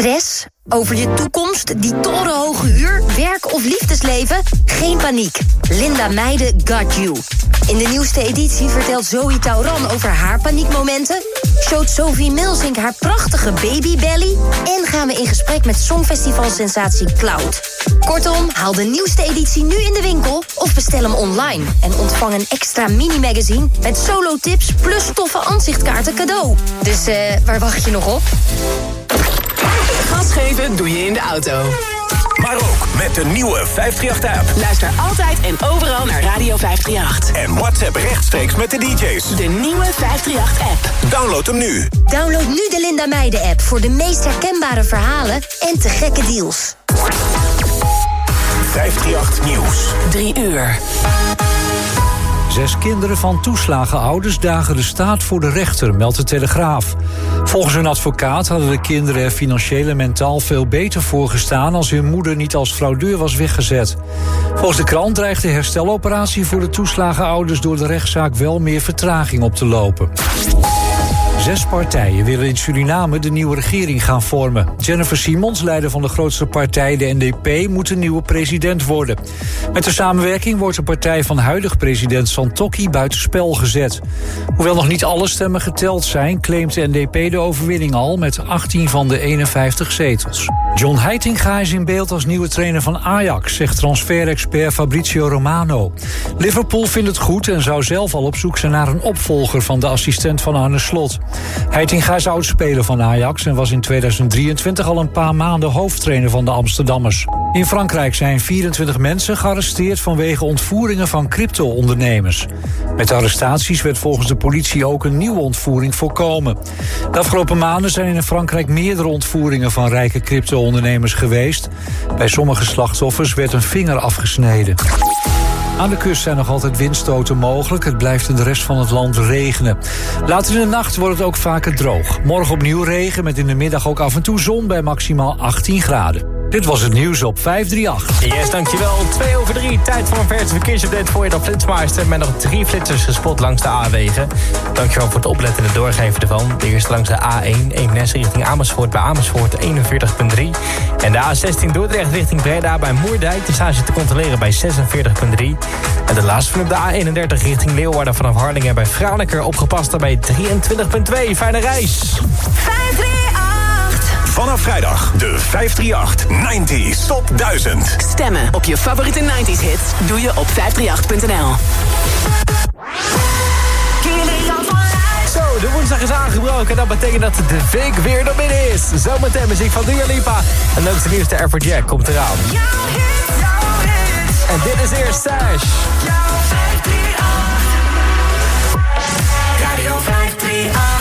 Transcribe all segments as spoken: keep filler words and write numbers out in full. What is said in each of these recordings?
Stress? Over je toekomst, die torenhoge huur, werk of liefdesleven? Geen paniek. Linda Meijden got you. In de nieuwste editie vertelt Zoe Tauran over haar paniekmomenten, showt Sophie Milsink haar prachtige babybelly en gaan we in gesprek met Songfestivalsensatie Cloud. Kortom, haal de nieuwste editie nu in de winkel of bestel hem online en ontvang een extra mini-magazine met solo-tips plus toffe aanzichtkaarten cadeau. Dus uh, waar wacht je nog op? Gas geven doe je in de auto. Maar ook met de nieuwe vijfhonderdachttien-app. Luister altijd en overal naar Radio vijfhonderdachttien. En WhatsApp rechtstreeks met de D J's. De nieuwe vijfhonderdachttien-app. Download hem nu. Download nu de Linda Meijden-app voor de meest herkenbare verhalen en te gekke deals. vijfhonderdachttien Nieuws. Drie uur. Zes kinderen van toeslagenouders dagen de staat voor de rechter, meldt de Telegraaf. Volgens hun advocaat hadden de kinderen er financieel en mentaal veel beter voor gestaan als hun moeder niet als fraudeur was weggezet. Volgens de krant dreigt de hersteloperatie voor de toeslagenouders door de rechtszaak wel meer vertraging op te lopen. Zes partijen willen in Suriname de nieuwe regering gaan vormen. Jennifer Simons, leider van de grootste partij, de N D P, moet de nieuwe president worden. Met de samenwerking wordt de partij van huidig president Santokki buitenspel gezet. Hoewel nog niet alle stemmen geteld zijn, claimt de N D P de overwinning al met achttien van de eenenvijftig zetels. John Heitinga is in beeld als nieuwe trainer van Ajax, zegt transferexpert Fabrizio Romano. Liverpool vindt het goed en zou zelf al op zoek zijn naar een opvolger van de assistent van Arne Slot. Heitinga is oudspeler van Ajax en was in tweeduizend drieëntwintig al een paar maanden hoofdtrainer van de Amsterdammers. In Frankrijk zijn vierentwintig mensen gearresteerd vanwege ontvoeringen van crypto-ondernemers. Met de arrestaties werd volgens de politie ook een nieuwe ontvoering voorkomen. De afgelopen maanden zijn in Frankrijk meerdere ontvoeringen van rijke crypto-ondernemers geweest. Bij sommige slachtoffers werd een vinger afgesneden. Aan de kust zijn nog altijd windstoten mogelijk. Het blijft in de rest van het land regenen. Later in de nacht wordt het ook vaker droog. Morgen opnieuw regen met in de middag ook af en toe zon bij maximaal achttien graden. Dit was het nieuws op vijfhonderdachttien. Yes, dankjewel. Twee over drie. Tijd voor een verse verkeersupdate voor je door Flitsmeister. Met nog drie flitsers gespot langs de A-wegen. Dankjewel voor het opletten en het doorgeven ervan. De eerste langs de A één, Eemnes richting Amersfoort bij Amersfoort eenenveertig komma drie. En de A zestien Dordrecht richting Breda bij Moerdijk. De stage te controleren bij zesenveertig komma drie. En de laatste van op de A eenendertig richting Leeuwarden vanaf Harlingen bij Franeker opgepast bij drieëntwintig komma twee. Fijne reis. vijfhonderdachttien. Vanaf vrijdag de vijfhonderdachttien negentig Top duizend. Stemmen op je favoriete negentig hits doe je op vijfhonderdachttien punt n l. Zo, de woensdag is aangebroken en dat betekent dat de week weer door binnen is. Zometeen muziek van Dua Lipa. En leukste nieuwste Afrojack komt eraan. En dit is eerst Sash. Radio vijfhonderdachttien.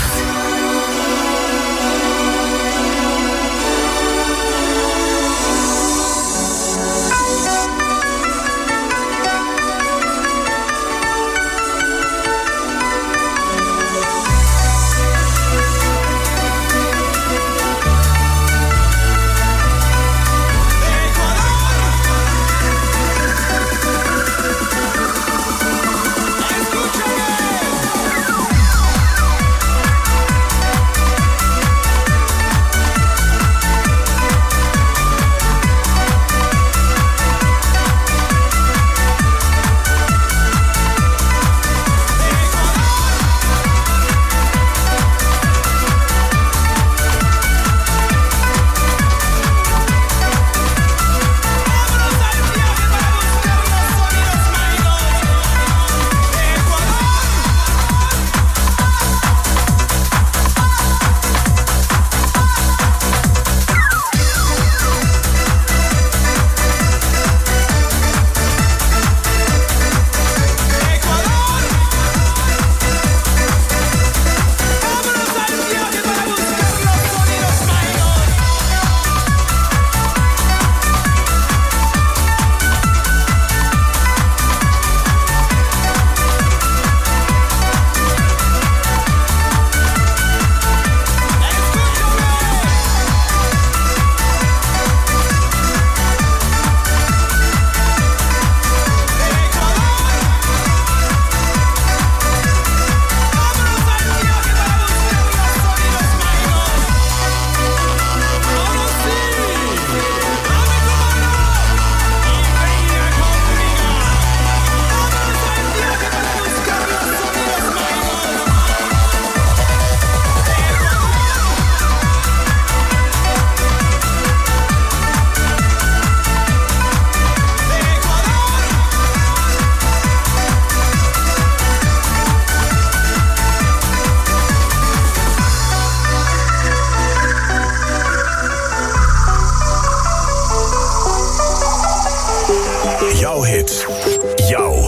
Jouw hits. Jouw.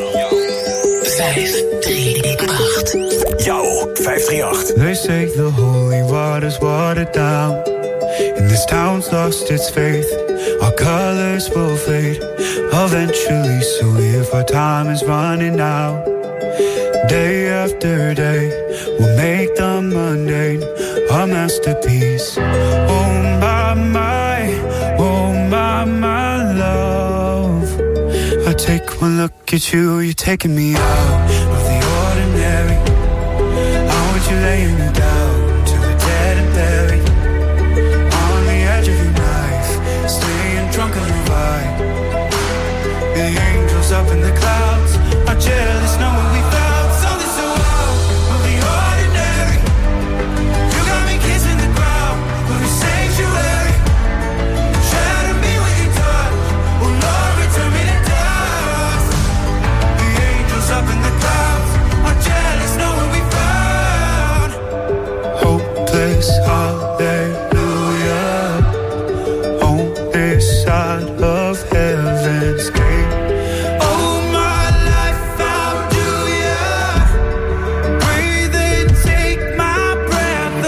vijf drie acht. Jouw vijf drie acht. They say the holy water's watered down, and this town's lost its faith. Our colors will fade eventually, so if our time is running out, day after day, we'll make the mundane a masterpiece. Oh my, my, oh my, my love. I take one look at you, you're taking me out of the ordinary. I want you laying me down to the dead and buried, on the edge of your knife, staying drunk on your vibe. The angels up in the clouds are jealous, know what we found. Something so out of the ordinary. You got me kissing the ground of your sanctuary. Shatter me with your touch, oh Lord, return me to dust. The angels up in the clouds are jealous, know what we found. Hopeless hallelujah, on this side of heaven's gate. Oh, my life found you, yeah. Breathe and take my breath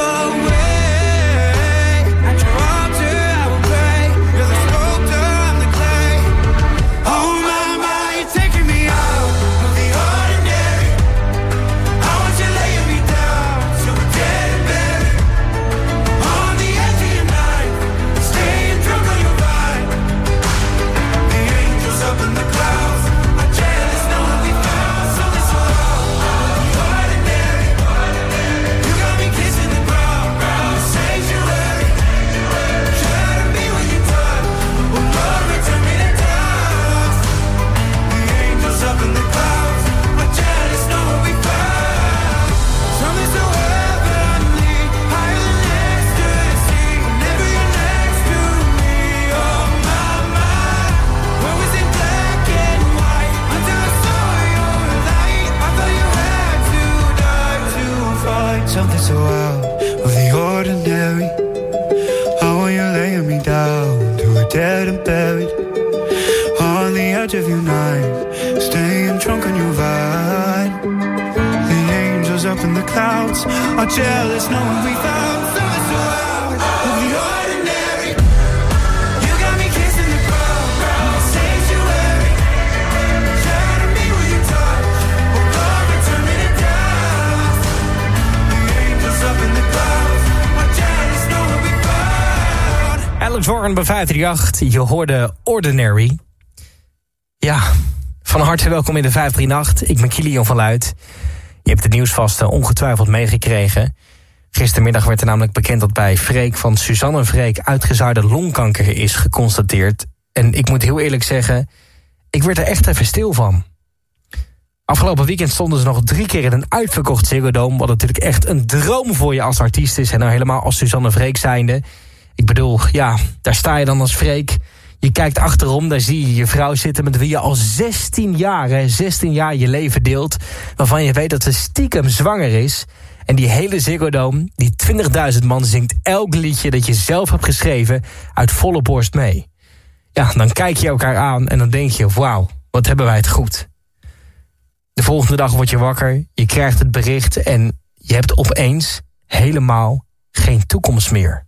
away. At your altar I will pray. You're the sculptor, I'm the clay. Oh my, my, you're taking me out of the ordinary. I want you laying me down so we're dead and buried, on the edge of your knife, staying drunk on your vine. The angels up in the clouds are jealous, know what we found. Something so out of the ordinary. You got me kissing the ground, ground sanctuary. Shatter me with your touch, oh Lord, return me to dust. The angels up in the clouds are jealous, know what we found. Something so heavenly, higher than ecstasy. Whenever you're next to me, oh my, my. What was in black and white until I saw your light? I thought you had to die to fight something so out of the ordinary. I want you laying me down to a dead and buried, on the edge of your knife, staying drunk on your vine. The angels up in the clouds are jealous, knowing we found something so out of the ordinary. You got me kissing the ground, ground sanctuary. Shatter me with your touch, oh Lord, return me to dust. The angels up in the clouds are jealous, knowing we found. Alex Warren bij vijf drie acht. Je hoorde Ordinary. Ja, van harte welkom in de vijf drie acht. Ik ben Kilian van Luit. Je hebt het nieuws vast uh, ongetwijfeld meegekregen. Gistermiddag werd er namelijk bekend dat bij Freek van Suzanne Freek uitgezaaide longkanker is geconstateerd. En ik moet heel eerlijk zeggen, ik werd er echt even stil van. Afgelopen weekend stonden ze nog drie keer in een uitverkocht Ziggo Dome, wat natuurlijk echt een droom voor je als artiest is. En nou helemaal als Suzanne Freek zijnde. Ik bedoel, ja, daar sta je dan als Freek. Je kijkt achterom, daar zie je je vrouw zitten met wie je al zestien jaar, hè, zestien jaar je leven deelt. Waarvan je weet dat ze stiekem zwanger is. En die hele Ziggo Dome, die twintigduizend man, zingt elk liedje dat je zelf hebt geschreven uit volle borst mee. Ja, dan kijk je elkaar aan en dan denk je, wauw, wat hebben wij het goed. De volgende dag word je wakker, je krijgt het bericht en je hebt opeens helemaal geen toekomst meer.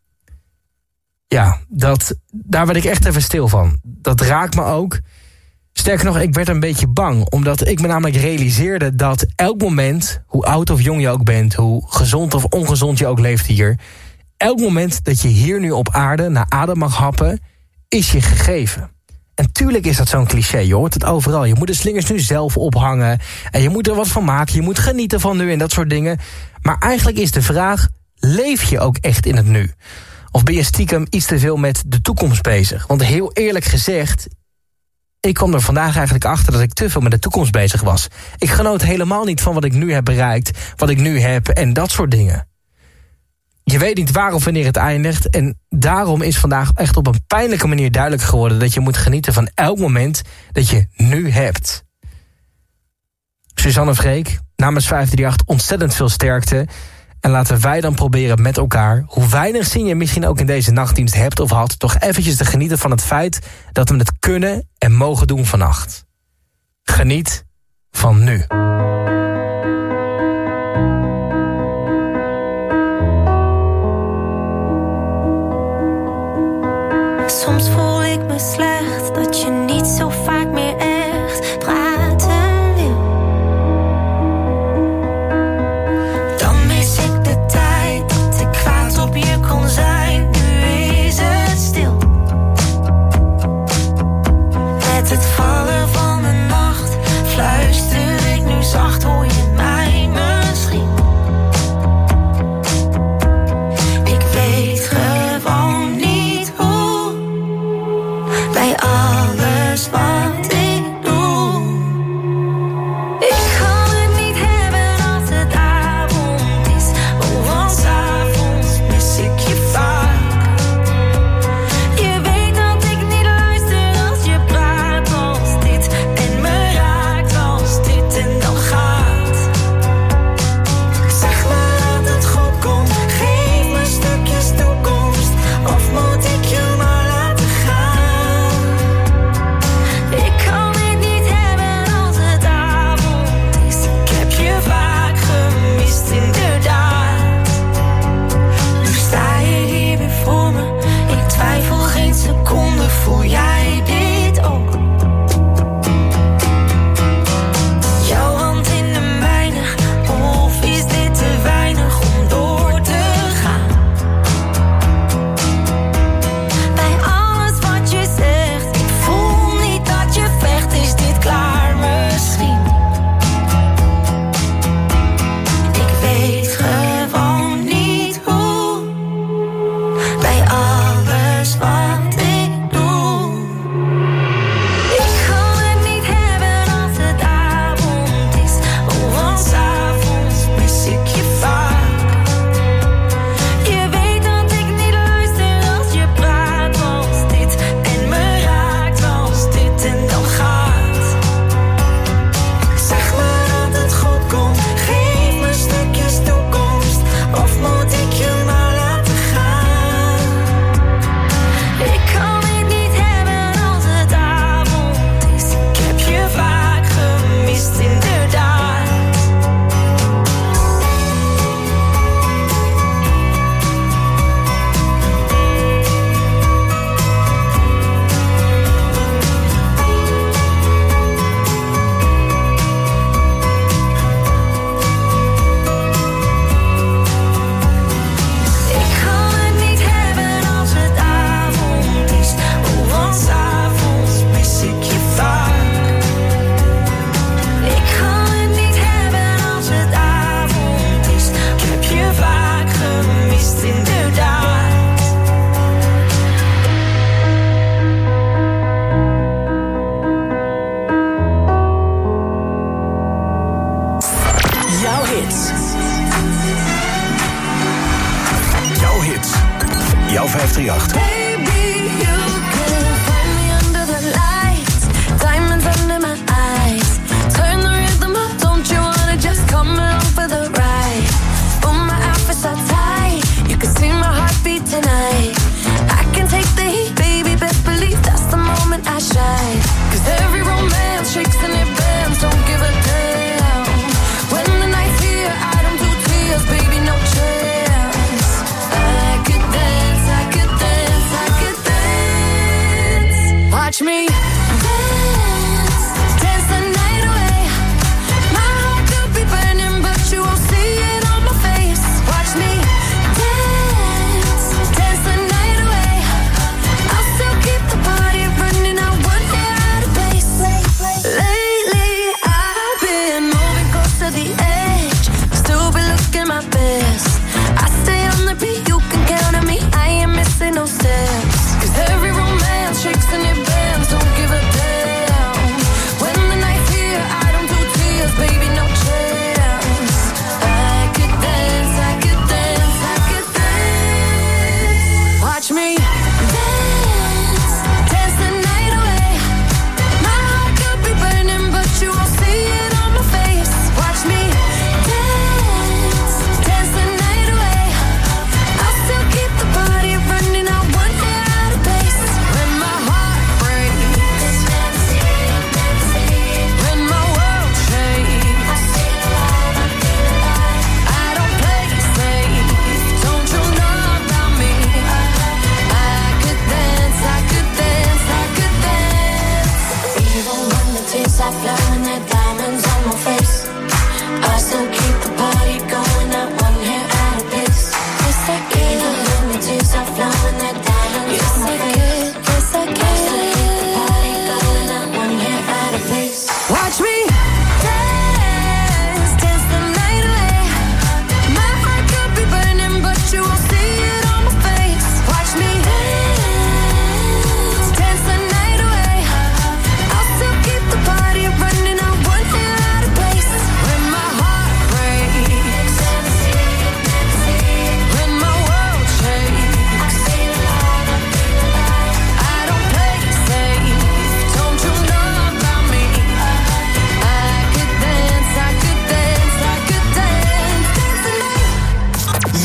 Ja, dat, daar werd ik echt even stil van. Dat raakt me ook. Sterker nog, ik werd een beetje bang. Omdat ik me namelijk realiseerde dat elk moment, hoe oud of jong je ook bent, hoe gezond of ongezond je ook leeft hier, elk moment dat je hier nu op aarde naar adem mag happen, is je gegeven. En tuurlijk is dat zo'n cliché, je hoort het overal. Je moet de slingers nu zelf ophangen en je moet er wat van maken, je moet genieten van nu en dat soort dingen. Maar eigenlijk is de vraag, leef je ook echt in het nu? Of ben je stiekem iets te veel met de toekomst bezig? Want heel eerlijk gezegd, ik kwam er vandaag eigenlijk achter dat ik te veel met de toekomst bezig was. Ik genoot helemaal niet van wat ik nu heb bereikt, wat ik nu heb en dat soort dingen. Je weet niet waar of wanneer het eindigt en daarom is vandaag echt op een pijnlijke manier duidelijk geworden dat je moet genieten van elk moment dat je nu hebt. Suzanne Freek, namens vijf drie acht ontzettend veel sterkte. En laten wij dan proberen met elkaar, hoe weinig zin je misschien ook in deze nachtdienst hebt of had, toch eventjes te genieten van het feit dat we het kunnen en mogen doen vannacht. Geniet van nu. Soms voel ik me slecht dat je niet zo vaak meer echt praten wil. Dan mis ik de tijd dat ik kwaad op je kon zijn. Nu is het stil. Met het vallen van de nacht fluister ik nu zacht, hoor je mij misschien. Ik weet gewoon niet hoe. Bij alles wat ik doe. Ik kan het niet hebben als het avond is. Oh, want 's avonds mis ik je vaak. Je weet dat ik niet luister als je praat als dit. En me raakt als dit en dan gaat. Zeg maar dat het goed komt. Geef me stukjes toekomst. Of moet ik je maar laten gaan? Ik kan het niet hebben als het avond is. Ik heb je vaak gemist, inderdaad. Nu sta je hier weer voor me. Ik twijfel geen seconde, voel jij dit ook? Jouw hand in de mijne, of is dit te weinig om door te gaan? Bij alles wat je zegt, ik voel niet dat je vecht. Is dit klaar misschien? Ik weet gewoon niet hoe. Bij alles wat ik doe. Ik kan het niet hebben als het avond is. Oh, want 's avonds mis ik je vaak. Je weet dat ik niet luister als je praat als dit. En me raakt als dit en dan gaat. Zeg maar dat het goed komt. Geef me stukjes toekomst. Of moet ik je maar laten gaan? Ik kan het niet hebben als het avond is. Ik heb je vaak gemist, inderdaad. Ik kan het niet hebben als het avond is. Oh, want 's avonds mis ik je vaak. Ik kan het niet hebben als het avond is. Ik heb je vaak gemist, inderdaad. Jouw hits. Jouw hits. Jouw vijfdrieëntacht. Baby, you can find me under the lights. Diamonds under my eyes. Turn the rhythm up, don't you wanna just come along for the ride? Oh, my outfit's so tight. You can see my heartbeat tonight. I can take the heat, baby, best believe that's the moment I shine. 'Cause every romance shakes and it bends, don't give a damn. When the night's here, I don't do tears, baby, no chance. I could dance, I could dance, I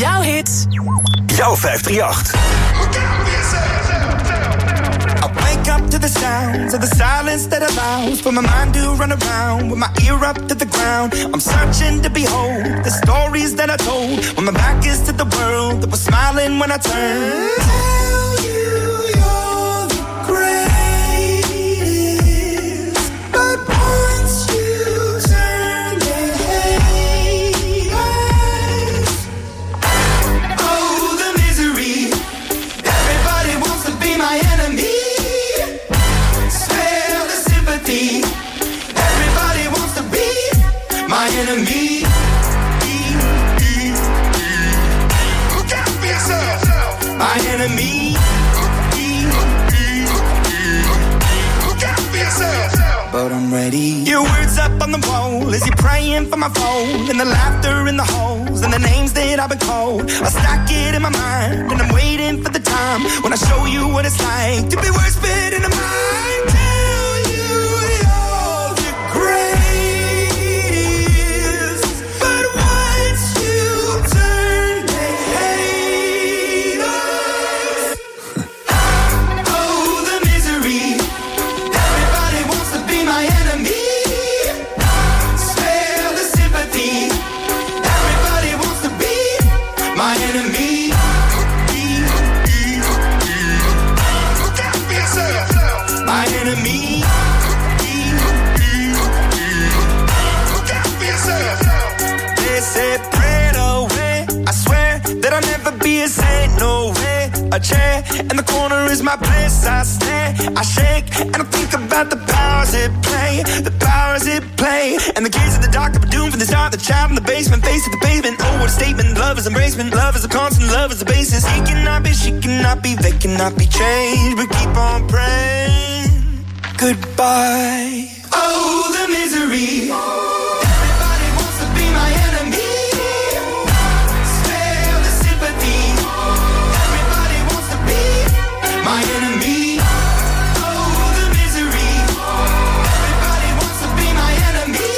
Jouw hits. Jouw vijfdrieënachtig. I wake up to the sounds of the silence that allows for my mind to run around with my ear up to the ground. I'm searching to behold the stories that I told when my back is to the world that was smiling when I turned. Tell you you're the greatest, but once you turn they hate us. Oh, the misery. Everybody wants to be my enemy. Everybody wants to be my enemy. Look out for yourself. My enemy. Look out for yourself. But I'm ready. Your words up on the wall as you're praying for my phone, and the laughter in the holes and the names that I've been called. I stack it in my mind and I'm waiting for the time when I show you what it's like to be worse fit in the mind. Be a saint, no way. A chair in the corner is my place. I stare, I shake, and I think about the powers it play, the powers it play. And the kids at the doctor were doomed from the start. The child in the basement, face to the pavement. Oh, what a statement! Love is embracement. Love is a constant. Love is the basis. He cannot be, she cannot be, they cannot be changed. But keep on praying. Goodbye. Oh, the misery. Everybody wants to be my enemy. My enemy, oh the misery. Everybody wants to be my enemy.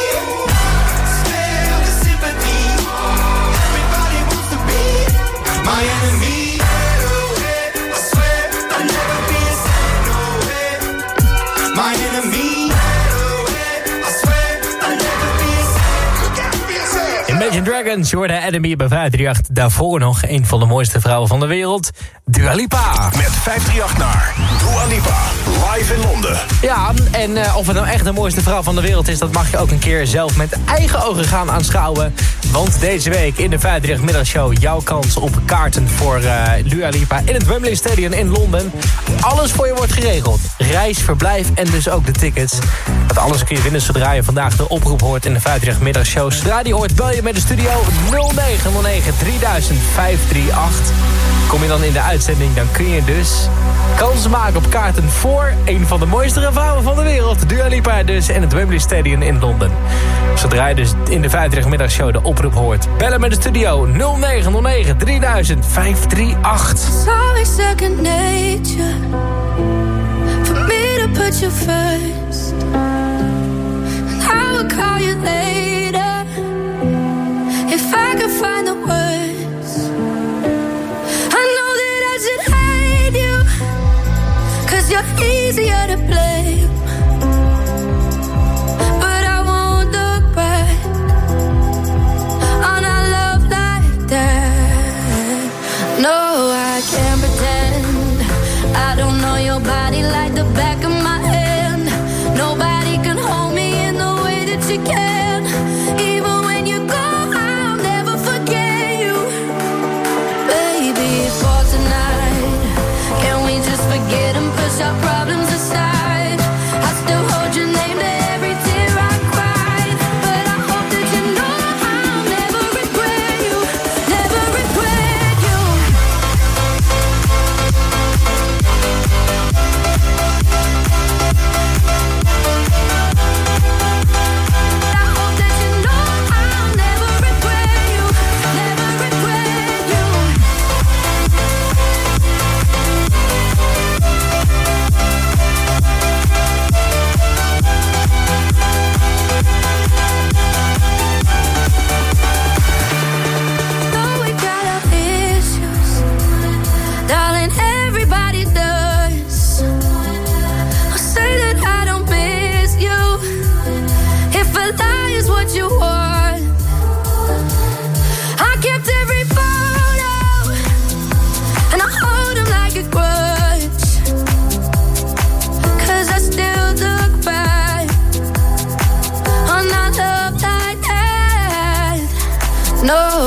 Spare the sympathy. Everybody wants to be my enemy. I swear I'll never be a saint, no way. My enemy. I swear I'll never be a saint. Look out for yourself. Imagine Dragons, je hoorde Enemy bij vijfdrieënachtig. Daarvoor nog een van de mooiste vrouwen van de wereld, Dua Lipa. Met vijfdrieënachtig naar Dua Lipa, live in Londen. Ja, en uh, of het nou echt de mooiste vrouw van de wereld is, dat mag je ook een keer zelf met eigen ogen gaan aanschouwen. Want deze week in de vijfdrieënachtig middagshow jouw kans op kaarten voor uh, Dua Lipa in het Wembley Stadium in Londen. Alles voor je wordt geregeld. Reis, verblijf en dus ook de tickets. Dat alles kun je winnen zodra je vandaag de oproep hoort in de vijfdrieënachtig middagshow. Zodra die hoort, bel je met de studio nul negen nul negen drieduizend vijfhonderddrieënachtig. Kom je dan in de uitzending, dan kun je dus kans maken op kaarten voor een van de mooiste vrouwen van de wereld. Dua Lipa dus in het Wembley Stadium in Londen. Zodra je dus in de vijfdrieënachtig middagshow de oproep hoort, bellen met de studio nul negen nul negen drieduizend vijfhonderddrieënachtig. It's always second nature for me to put you first. And I will call you later if I could find the words. I know that I should hate you, 'cause you're easier to blame. But I won't look back on our love like that. No, I can't pretend I don't know your body like the back of my hand. Nobody can hold me in the way that you can. Even when you go, I'll never forget you. Baby, for tonight, can we just forget and push our problems aside?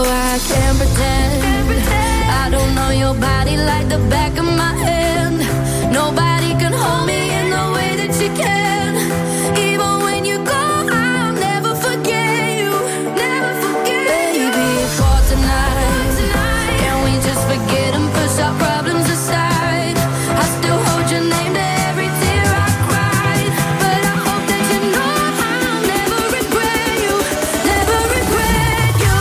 I can't pretend I don't know your body like the back of my hand. Nobody can hold me in the way that you can. Even when you go, I'll never forget you. Never forget you. Baby, for tonight, can we just forget and push our problems aside? I still hold your name to every tear I cried. But I hope that you know I'll never regret you. Never regret you.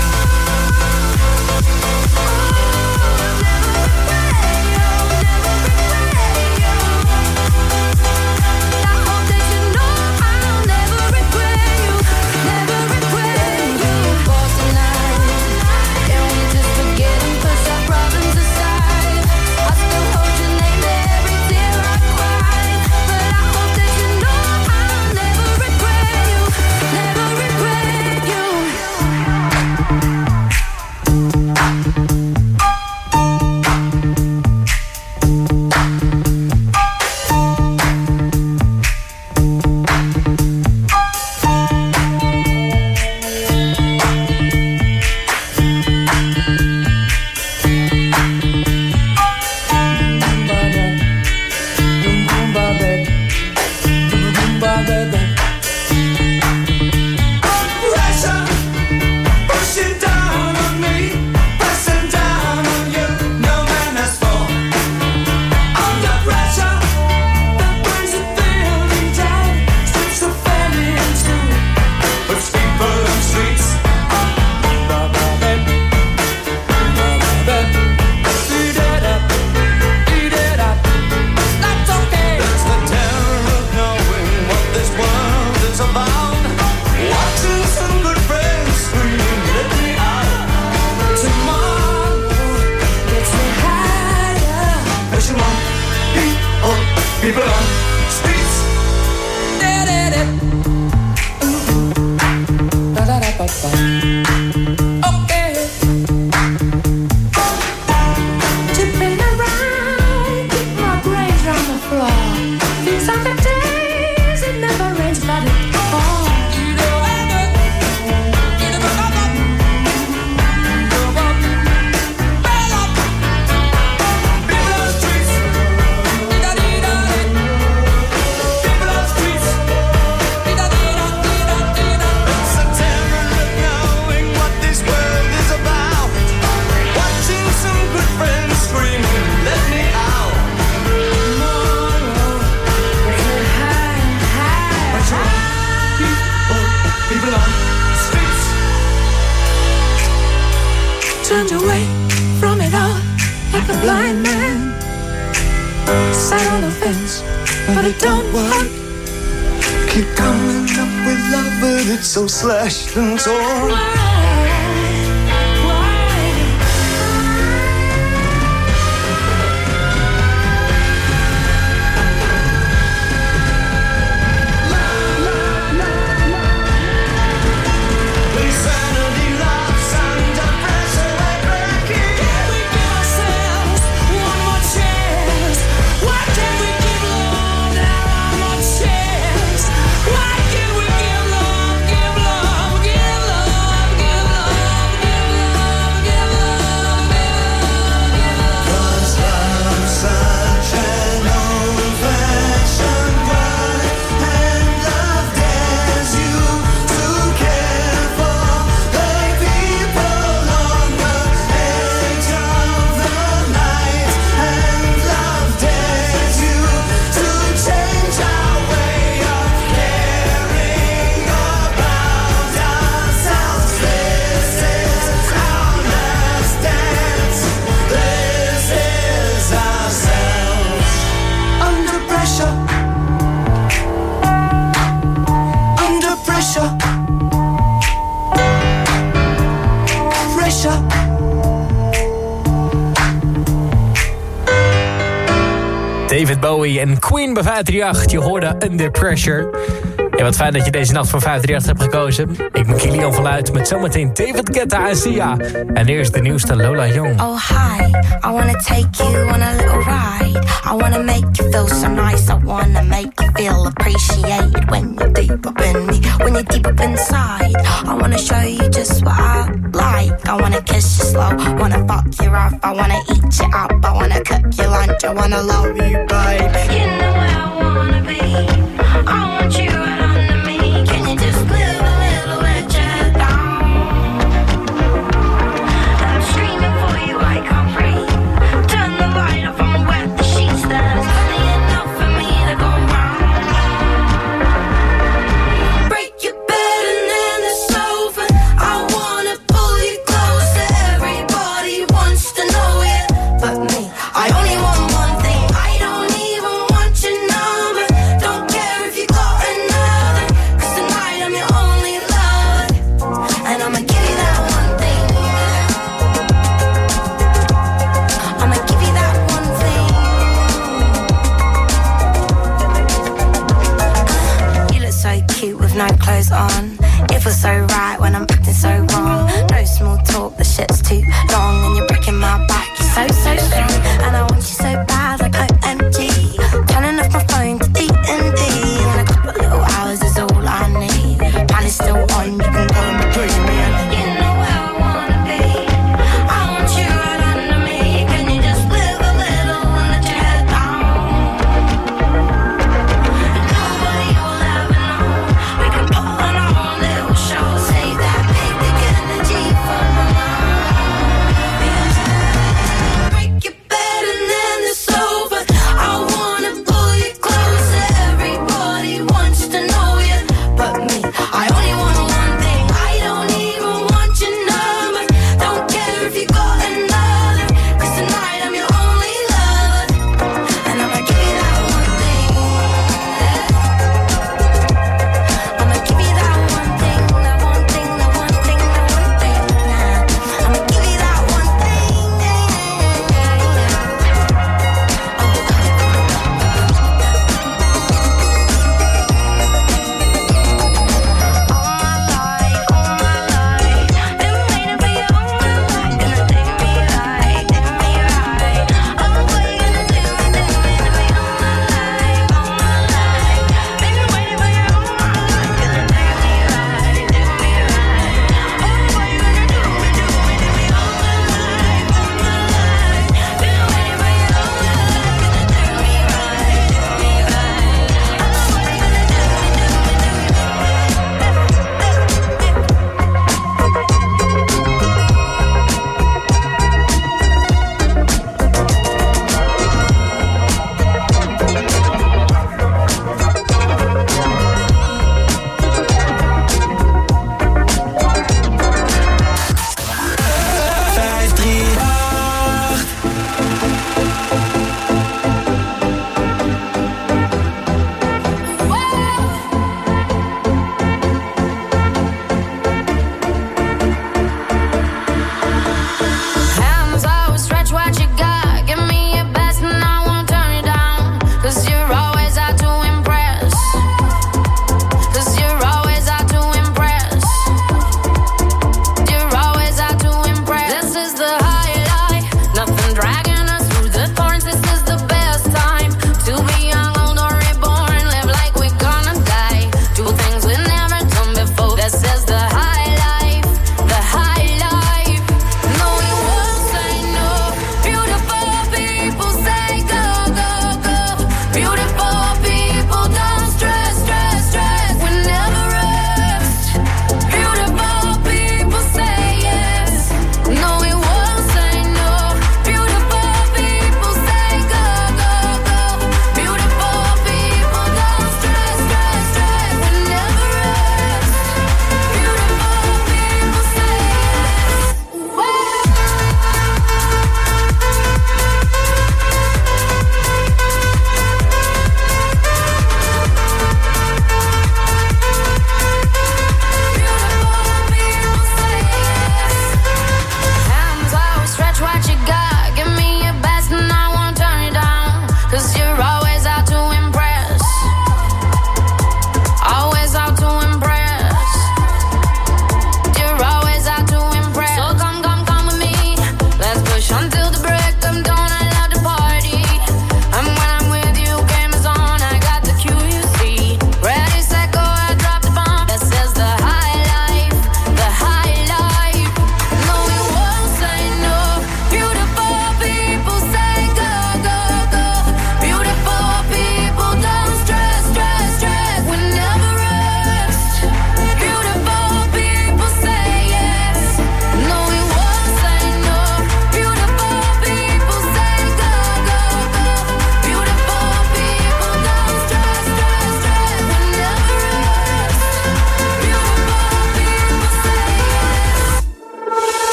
Turned away from it all like a blind man. Sat on the fence, but it don't work. Keep coming up with love, but it's so slashed and torn. David Bowie en Queen bij vijf drie acht. Je hoorde Under Pressure. Hey, wat fijn dat je deze nacht voor vijf drie acht hebt gekozen. Ik ben Kilian van Luit met zometeen David Guetta en Sia. En eerst de nieuwste Lola Young. Oh hi, I wanna take you on a little ride. I wanna make you feel so nice. I wanna make you feel appreciated when you're deep up in me, when you're deep up inside. I wanna show you just what I like. I wanna kiss you slow, wanna fuck you rough. I wanna eat you up, I wanna cook your lunch. I wanna love you, baby. You know where I wanna be. I want you right under me. Can you just live a little bit down? I'm screaming for you, I can't breathe. Turn the light off, I'ma wet the sheets. There's only enough for me to go round. Break your bed and then it's over. I wanna pull you closer. Everybody wants to know it, but me, I only want one thing. I don't even want your number. Don't care if you got another.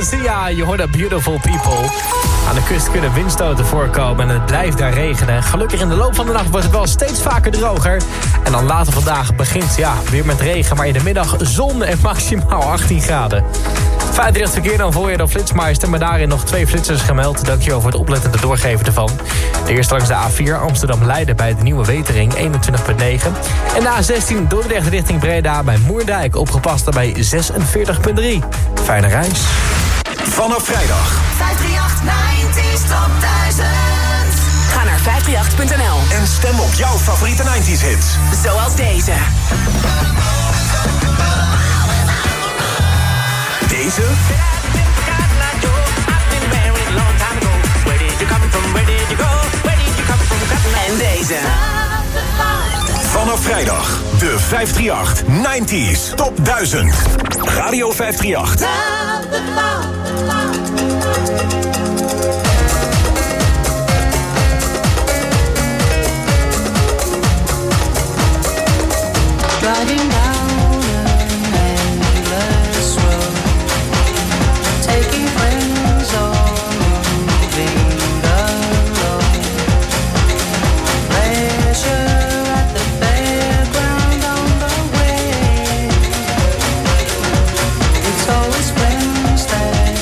Sia, je hoort dat Beautiful People. Aan de kust kunnen windstoten voorkomen en het blijft daar regenen. Gelukkig in de loop van de nacht wordt het wel steeds vaker droger. En dan later vandaag begint ja, weer met regen, maar in de middag zon en maximaal achttien graden. vijftig verkeer dan voor je door Flitsmeister, maar daarin nog twee flitsers gemeld. Dankjewel voor het opletten en de doorgeven ervan. De eerste langs de A vier Amsterdam-Leiden bij de Nieuwe Wetering eenentwintig komma negen. En de A zestien Dordrecht richting Breda bij Moerdijk opgepast bij zesenveertig komma drie. Fijne reis. Vanaf vrijdag. vijfhonderdachttien negentig top duizend. Ga naar vijfhonderdachttien punt n l En stem op jouw favoriete negentig hits. zoals deze. Deze. En deze. Vanaf vrijdag de vijfhonderdachttien negentig top duizend. Radio vijfhonderdachttien. Driving down an endless road, taking friends or moving alone. Pleasure at the fairground on the way. It's always friends that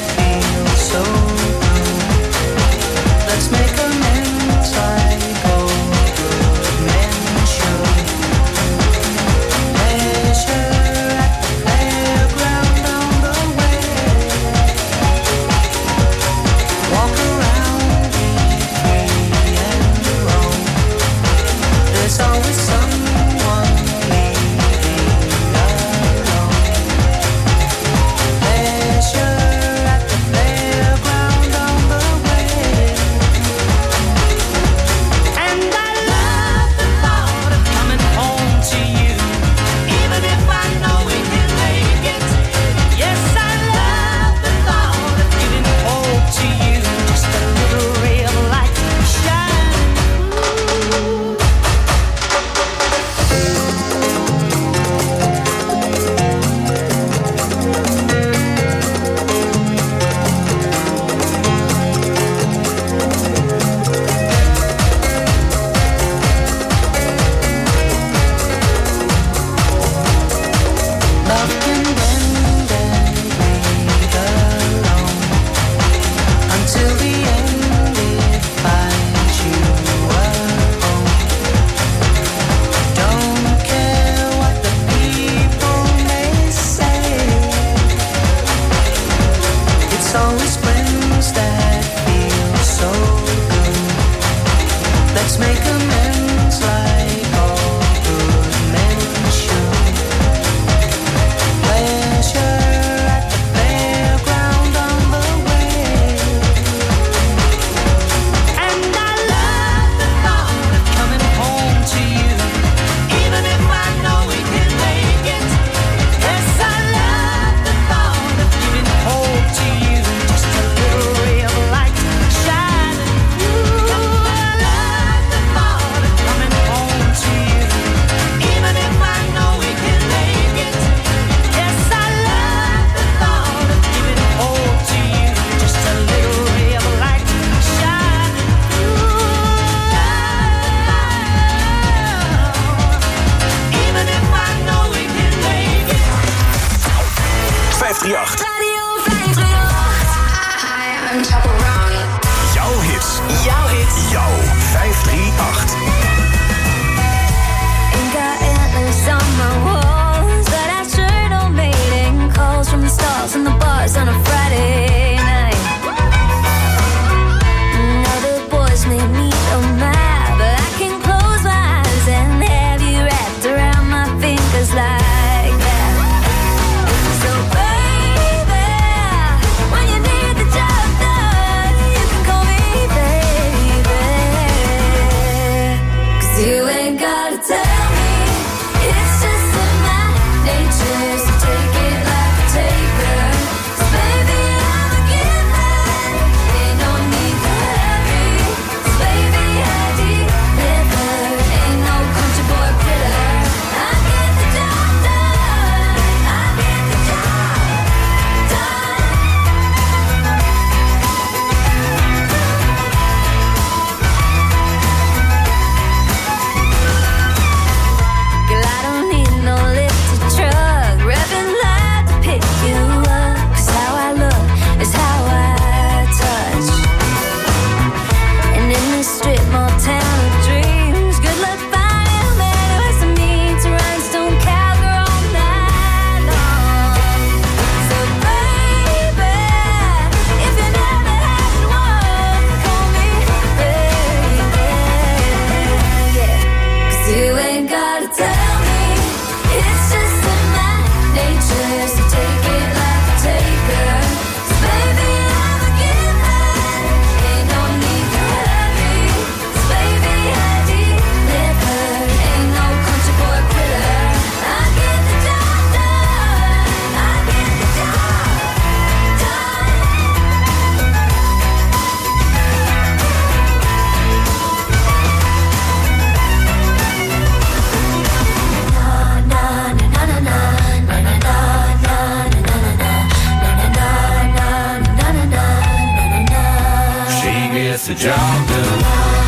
gets the job done.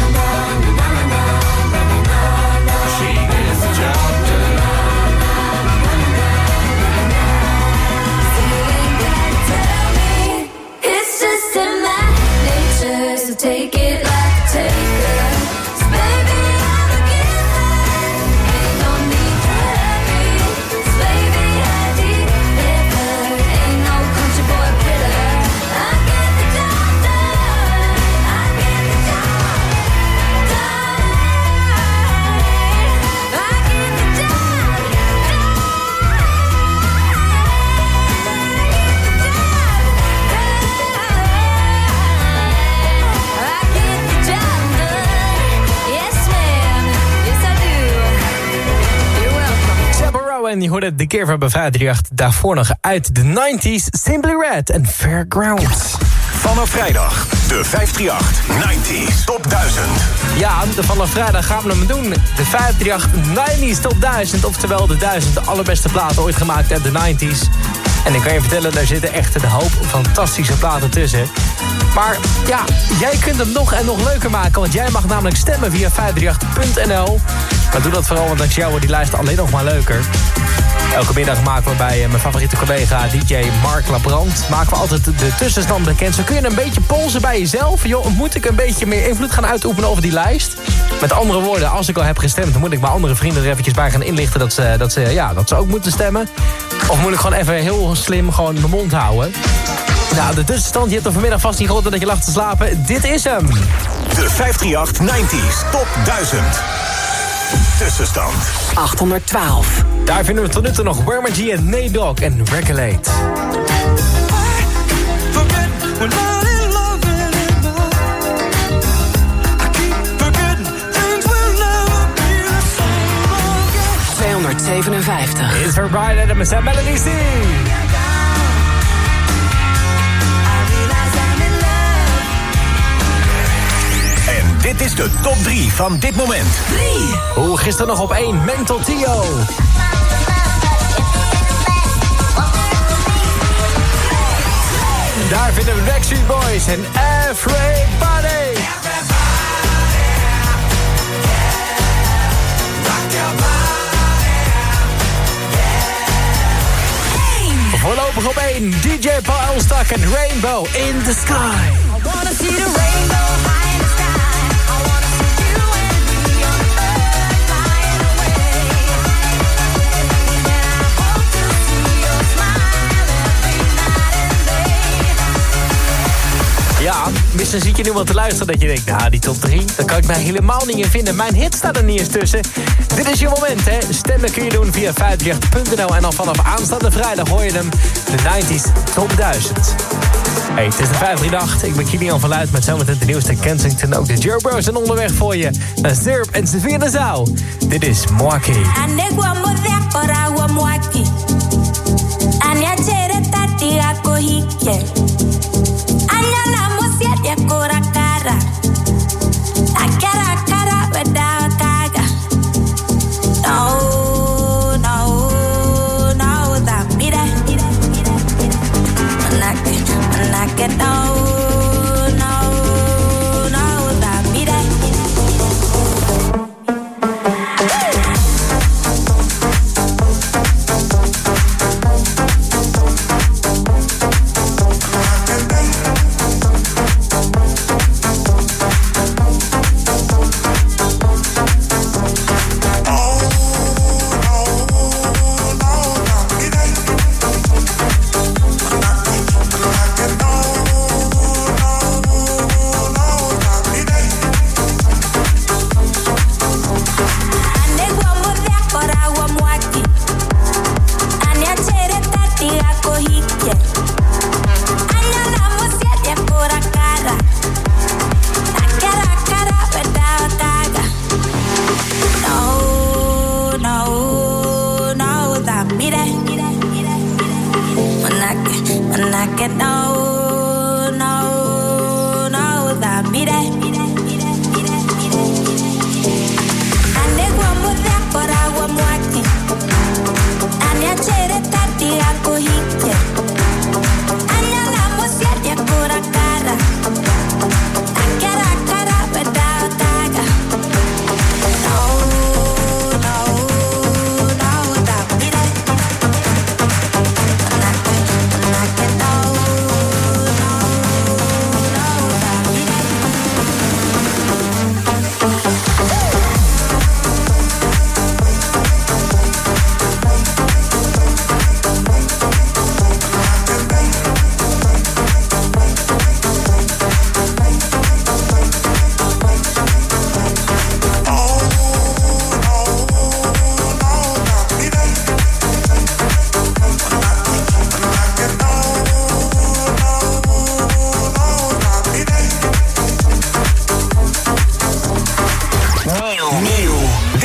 She gets the job done. It's just in my nature, so take it like a taker. So baby, I'm a giver. Ain't no need to hurry. So baby, I deliver. Ain't no country boy quitter. I get the job done. I get the job done. I get the job done. En je hoorde de keer van bij vijf drie acht. Daarvoor nog uit de negentig Simply Red en Fairgrounds. Vanaf vrijdag de vijf drie acht negentig Top duizend. Ja, de vanaf vrijdag gaan we hem doen. De vijf drie acht negentig Top duizend. Oftewel de duizend allerbeste platen ooit gemaakt uit de negentig. En ik kan je vertellen, daar zitten echt een hoop fantastische platen tussen. Maar ja, jij kunt hem nog en nog leuker maken. Want jij mag namelijk stemmen via vijf drie acht punt n l. Maar doe dat vooral, want dankzij jou wordt die lijst alleen nog maar leuker. Elke middag maken we bij mijn favoriete collega D J Mark Labrand... maken we altijd de tussenstand bekend. Zo kun je een beetje polsen bij jezelf. Joh, moet ik een beetje meer invloed gaan uitoefenen over die lijst? Met andere woorden, als ik al heb gestemd... dan moet ik mijn andere vrienden er eventjes bij gaan inlichten... dat ze, dat ze, ja, dat ze ook moeten stemmen. Of moet ik gewoon even heel slim gewoon mijn mond houden? Nou, de tussenstand, je hebt er vanmiddag vast niet gehoord... dat je lag te slapen. Dit is hem. De vijf drie acht negentig Top duizend. Tussenstand achthonderdtwaalf. Daar vinden we tot nu toe nog Werma G en Nate en Regulate. tweehonderdzevenenvijftig. It's for Brian Adams en Melody C. En dit is de top drie van dit moment. drie. Hoe gisteren nog op één, Mental Tio. Daar vinden we Backstreet Boys en Everybody. Voorlopig op één, D J Paul Elstak en Rainbow in the Sky. I wanna see the rainbow high in the sky. I wanna see you and me on the earth flying away. And I hope to see your smile every night and day. Ja, misschien zit je nu wel te luisteren dat je denkt... nou, die top drie, daar kan ik mij helemaal niet in vinden. Mijn hit staat er niet eens tussen. Dit is je moment, hè. Stemmen kun je doen via vijf drie acht punt n l. En dan vanaf aanstaande vrijdag hoor je hem. De negentig Top duizend. Hey, het is de vijf drie acht. Ik ben Kilian van Luid met zometeen de nieuwste Kensington. Ook de Joe Bros zijn onderweg voor je. Naar Zurb en Sofia Nassau. Dit is Mwaki. No, no, no, da mira, mira, mira, mira. Manake, manake, no, no, no, da mira. I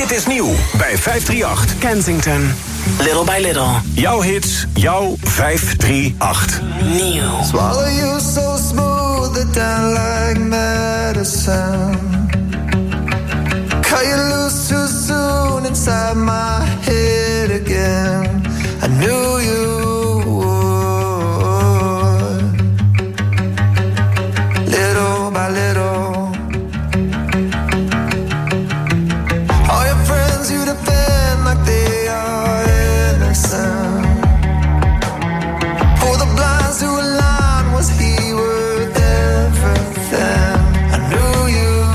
Dit is nieuw bij vijf drie acht. Kensington. Little by little. Jouw hits, jouw vijf drie acht. Nieuw. Swallow you so smooth it down like medicine. Cut you loose too soon inside my head again. I knew you would. Little by little. All your friends you defend like they are innocent. For the blinds to align, was he worth everything? I knew you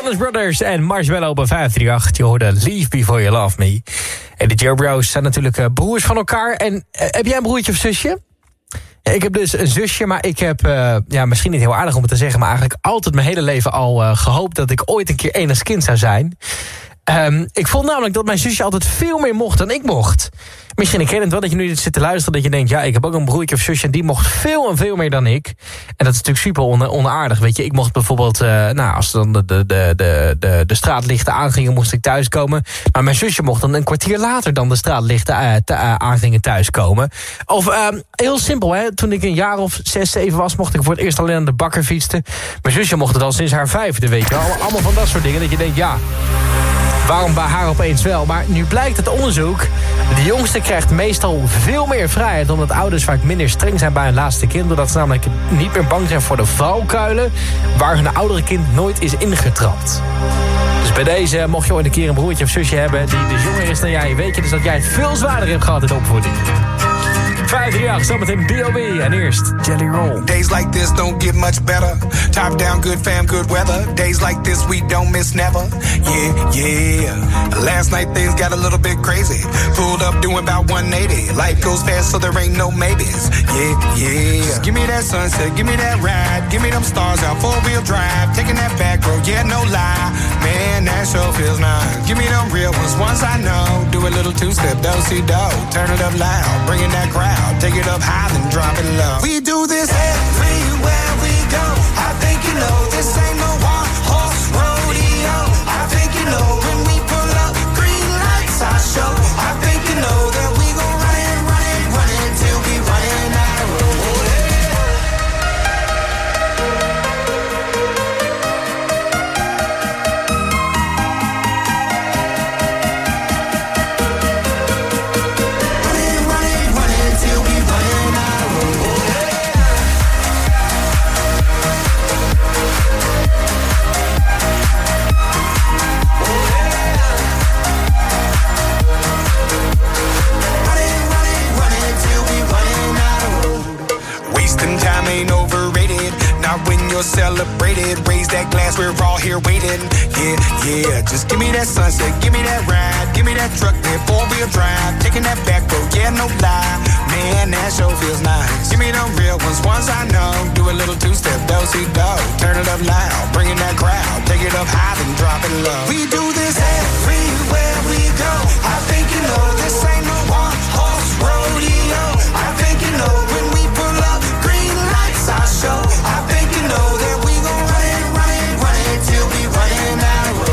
Jonas Brothers en Marshmello bij vijf drie acht. Je hoorde Leave Before You Love Me. En de Joe Bros zijn natuurlijk uh, broers van elkaar. En uh, heb jij een broertje of zusje? Ja, ik heb dus een zusje, maar ik heb, uh, ja, misschien niet heel aardig om het te zeggen, maar eigenlijk altijd mijn hele leven al uh, gehoopt dat ik ooit een keer enig kind zou zijn. Um, ik vond namelijk dat mijn zusje altijd veel meer mocht dan ik mocht. Misschien herken het wel dat je nu zit te luisteren, dat je denkt, ja, ik heb ook een broertje of zusje en die mocht veel en veel meer dan ik. En dat is natuurlijk super on- onaardig, weet je. Ik mocht bijvoorbeeld, uh, nou, als dan de, de, de, de, de straatlichten aangingen, moest ik thuiskomen. Maar mijn zusje mocht dan een kwartier later dan de straatlichten uh, te, uh, aangingen thuiskomen. Of, uh, heel simpel, hè. Toen ik een jaar of zes, zeven was, mocht ik voor het eerst alleen aan de bakker fietsen. Mijn zusje mocht het al sinds haar vijfde, weet je wel. Allemaal van dat soort dingen, dat je denkt, ja, waarom bij haar opeens wel? Maar nu blijkt het onderzoek, de jongste krijgt meestal veel meer vrijheid, omdat ouders vaak minder streng zijn bij hun laatste kind, doordat ze namelijk niet meer bang zijn voor de valkuilen waar hun oudere kind nooit is ingetrapt. Dus bij deze, mocht je ooit een keer een broertje of zusje hebben die dus jonger is dan jij, weet je dus dat jij het veel zwaarder hebt gehad in de opvoeding. vijf drie acht, zometeen B O B en eerst Jelly Roll. Days like this don't get much better. Top down, good fam, good weather. Days like this we don't miss never. Yeah, yeah. Last night things got a little bit crazy. Pulled up doing about one eighty. Life goes fast so there ain't no maybes. Yeah, yeah. Just give me that sunset, give me that ride. Give me them stars out, four-wheel drive. Taking that back road, yeah, no lie. Man, that sure feels nice. Give me them real ones, ones I know. Do a little two-step, do-si-do. Turn it up loud, bringing that crowd. Take it up high, then drop it low. We do this everywhere we go. I think you know this ain't no one-horse rodeo. I think you know when we pull up, green lights I show. I think you know that we gon' run it, run it, run it till we running out of road. Celebrated, raise that glass, we're all here waiting. Yeah, yeah, just give me that sunset, give me that ride, give me that truck, that four-wheel drive, taking that back road, yeah, no lie. Man, that sure feels nice. Give me them real ones, ones I know. Do a little two-step, do-si-do. Turn it up loud, bringing that crowd. Take it up high, then drop it low. We do this everywhere we go. I think you know this ain't no one-horse rodeo. I think you know when we pull up, green lights I show. I think you know that we gon' run it, run it, run it till we running out of road.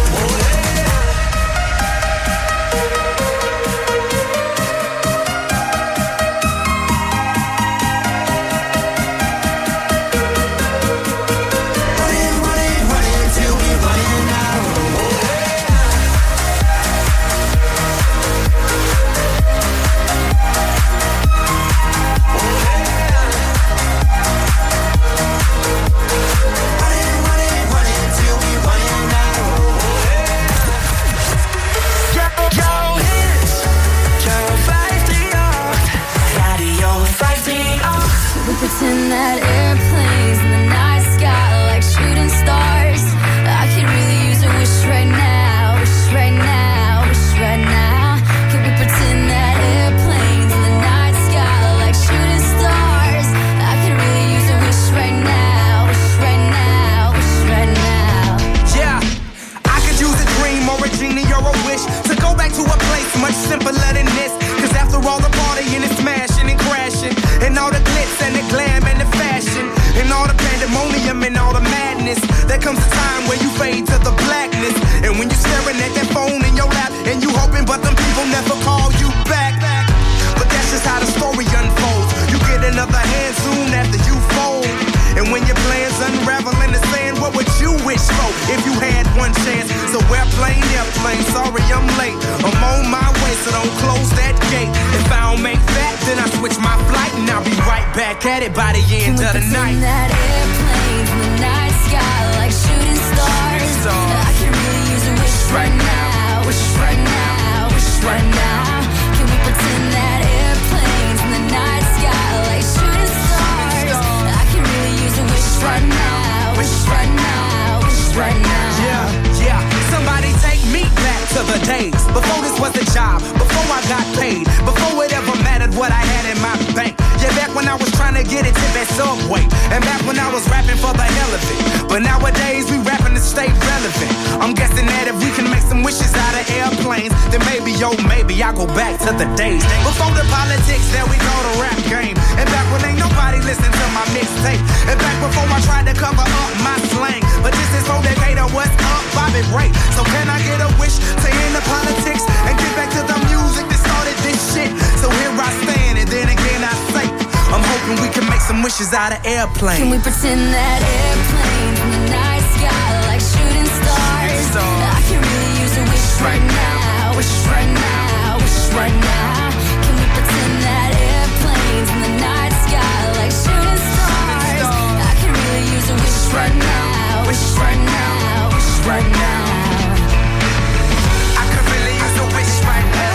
Pretend that airplanes in the night sky like shooting stars. I could really use a wish right now, wish right now, wish right now. Can we pretend that airplanes in the night sky like shooting stars? I could really use a wish right now, wish right now, wish right now. Yeah, I could use a dream or a genie or a wish to go back to a place much simpler than this. Cause after all the partying and smashing and crashing, and all the glitz and the glam and the fashion, and all the pandemonium and all the madness, there comes a time where you fade to the blackness. And when you're staring at that phone in your lap, and you hoping but them people never call you back. But that's just how the story unfolds. You get another hand soon after you fold. And when your plans unravel in the sand, what would you wish for if you had one chance? So airplane, airplane, sorry I'm late. I'm on my way, so don't close that gate. If I don't make that, then I switch my flight, and I'll be right back at it by the end of the night. That airplane in the night sky like shooting stars. I can really use a wish right now, wish right now, wish right now. Can we pretend that airplanes in the night sky like shooting stars? I can really use a wish right now, wish right now, wish right now. Yeah, yeah. to the days before this was a job, before I got paid, before it ever mattered what I had in my bank. Yeah, back when I was trying to get a tip at Subway, and back when I was rapping for the hell of it. But nowadays we rapping to stay relevant. I'm guessing that if we can make some wishes out of airplanes, then maybe, yo, maybe I go back to the days before the politics that we call the rap game, and back when ain't nobody listen to my mixtape, and back before I tried to cover up my slang. But this is for Decatur, what's up, Bobby Ray. So can I get a wish to end the politics and get back to the music that started this shit? So here I stand, and then again I say, I'm hoping we can make some wishes out of airplanes. Can we pretend that airplanes in the night sky like shooting stars? I can really use a wish right now, wish right now, wish right now. Can we pretend that airplanes in the night sky like shooting stars? I can really use a wish right now, wish right now, wish right now. I could really use a wish right now.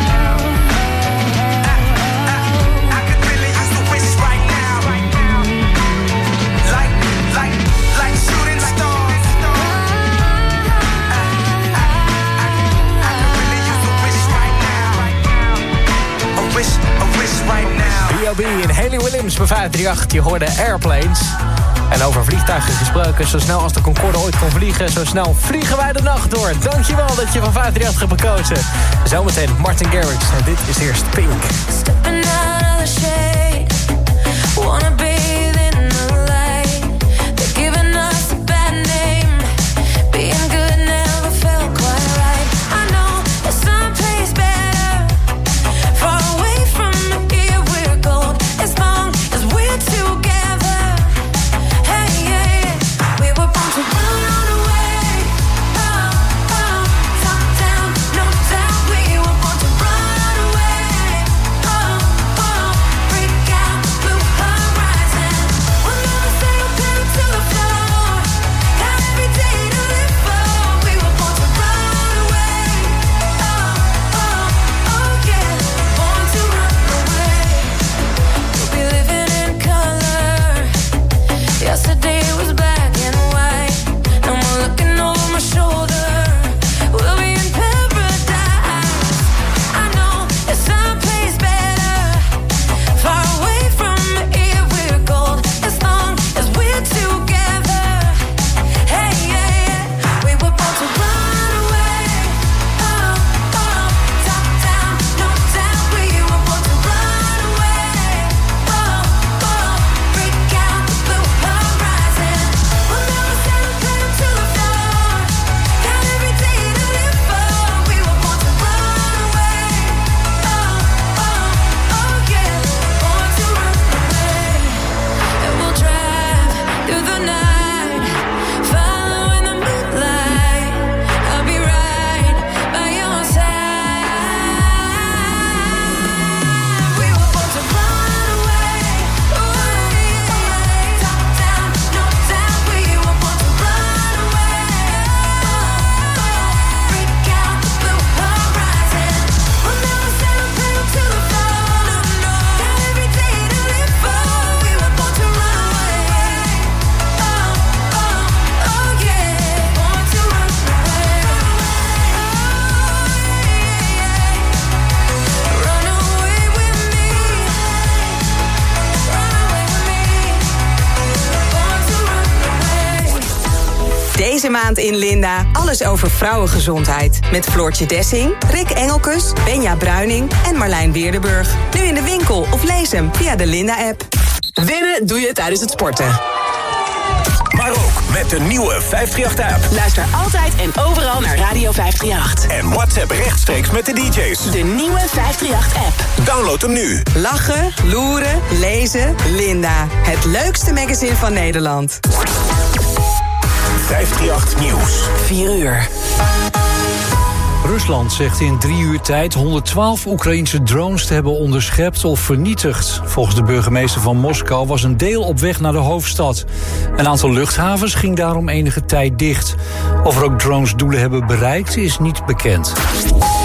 B O B en Hayley Williams bij vijf drie acht, je hoorde Airplanes. En over vliegtuigen gesproken, zo snel als de Concorde ooit kon vliegen, zo snel vliegen wij de nacht door. Dankjewel dat je van vijf drie acht hebt gekozen. Zometeen Martin Garrix en dit is eerst Pink. Stepping out of the shade, wanna bathe in the light. They're giving us a bad name, being good never felt quite right. I know there's some place better, far away from here we're gold, as long as we're together. Hey, yeah, we were born to run, run away. Oh, oh, top down, no doubt. We were born to run, run away. Oh, oh, break out, blue horizon. We'll never settle down to the floor. Got every day to live for. We were born to run away. Oh, oh, oh yeah, born to run away. We'll be living in color. Yesterday was black and white. No more looking over my shoulder. We'll be in paradise. I know there's some place better, far away from here we're gold, as long as we're together. Hey, yeah, yeah, we were born to run away. Oh, oh, top down, no doubt. We were born to run away. Oh, oh, break out the blue horizon. We'll never settle down to the floor. Got every day to live for. We were born to run away. Oh, oh, oh yeah, born to run away. And we'll drive through the night, following the moonlight. I'll be right by your side. We were born to run away. Top down, no doubt. We were born to run away. Break out the blue horizon. We'll never settle down to the floor. Got every day to live for. We were born to run away. Oh, oh, oh yeah, born to run away. Run away with me. Run away with me. Born to run away. Deze maand in Linda alles over vrouwengezondheid. Met Floortje Dessing, Rick Engelkes, Benja Bruining en Marlijn Weerdenburg. Nu in de winkel of lees hem via de Linda-app. Winnen doe je tijdens het sporten. Maar ook met de nieuwe vijf drie acht-app. Luister altijd en overal naar Radio vijf drie acht. En WhatsApp rechtstreeks met de D J's. De nieuwe vijf drie acht-app. Download hem nu. Lachen, loeren, lezen, Linda. Het leukste magazine van Nederland. vijf drie acht Nieuws. vier uur. Rusland zegt in drie uur tijd honderdtwaalf Oekraïnse drones te hebben onderschept of vernietigd. Volgens de burgemeester van Moskou was een deel op weg naar de hoofdstad. Een aantal luchthavens ging daarom enige tijd dicht. Of er ook drones doelen hebben bereikt is niet bekend.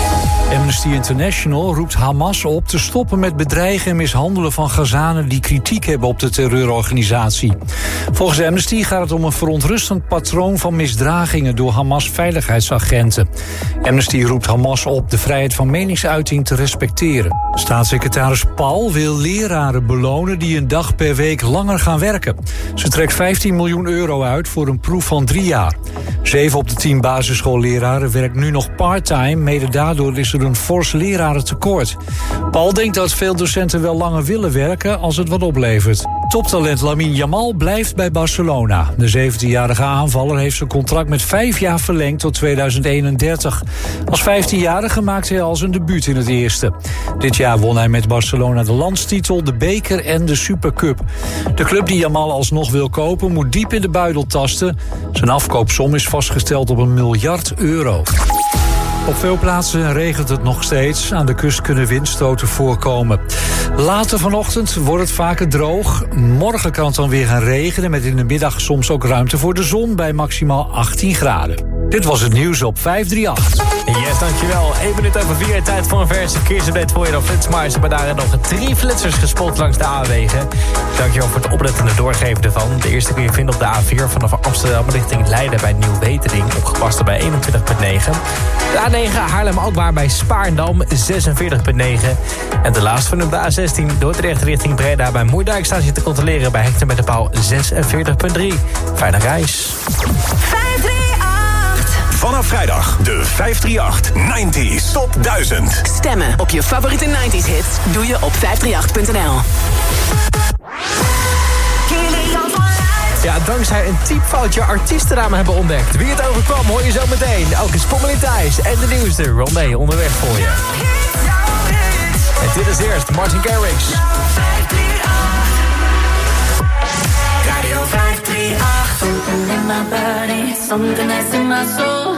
Amnesty International roept Hamas op te stoppen met bedreigen en mishandelen van Gazanen die kritiek hebben op de terreurorganisatie. Volgens Amnesty gaat het om een verontrustend patroon van misdragingen door Hamas veiligheidsagenten. Amnesty roept Hamas op de vrijheid van meningsuiting te respecteren. Staatssecretaris Paul wil leraren belonen die een dag per week langer gaan werken. Ze trekt vijftien miljoen euro uit voor een proef van drie jaar. Zeven op de tien basisschoolleraren werkt nu nog part-time. Mede daardoor is er een fors lerarentekort. Paul denkt dat veel docenten wel langer willen werken als het wat oplevert. Toptalent Lamine Yamal blijft bij Barcelona. De zeventienjarige aanvaller heeft zijn contract met vijf jaar verlengd tot tweeduizend eenendertig. Als vijftienjarige maakte hij al zijn debuut in het eerste. Dit jaar won hij met Barcelona de landstitel, de beker en de Supercup. De club die Yamal alsnog wil kopen moet diep in de buidel tasten. Zijn afkoopsom is vastgesteld op een miljard euro. Op veel plaatsen regent het nog steeds. Aan de kust kunnen windstoten voorkomen. Later vanochtend wordt het vaker droog. Morgen kan het dan weer gaan regenen, met in de middag soms ook ruimte voor de zon bij maximaal achttien graden. Dit was het nieuws op vijf drie acht. Yes, dankjewel. één minuut over vier. Tijd voor een verse verkeersupdate voor je dan Flitsmars. Maar daar nog drie flitsers gespot langs de A-wegen. Dankjewel voor het oplettende doorgeven ervan. De eerste kun je vinden op de A vier vanaf Amsterdam richting Leiden bij Nieuw-Wetering. Opgepast bij eenentwintig komma negen. De A negen Haarlem-Alkmaar bij Spaarndam zesenveertig komma negen. En de laatste van op de A zestien Dordrecht richting Breda bij Moerdijk staan ze te controleren bij Hekten met de paal zesenveertig komma drie. Fijne reis. Vanaf vrijdag de vijf drie acht nineties Top duizend. Stemmen op je favoriete nineties hits doe je op vijf drie acht punt n l. Ja, dankzij een typfoutje artiestennamen hebben ontdekt. Wie het overkwam hoor je zo meteen. Elke Spommeling Thijs en de nieuwste Rondé onderweg voor je. En dit is eerst Martin Garrix. Radio vijf drie acht. Something in my body, something that's in my soul.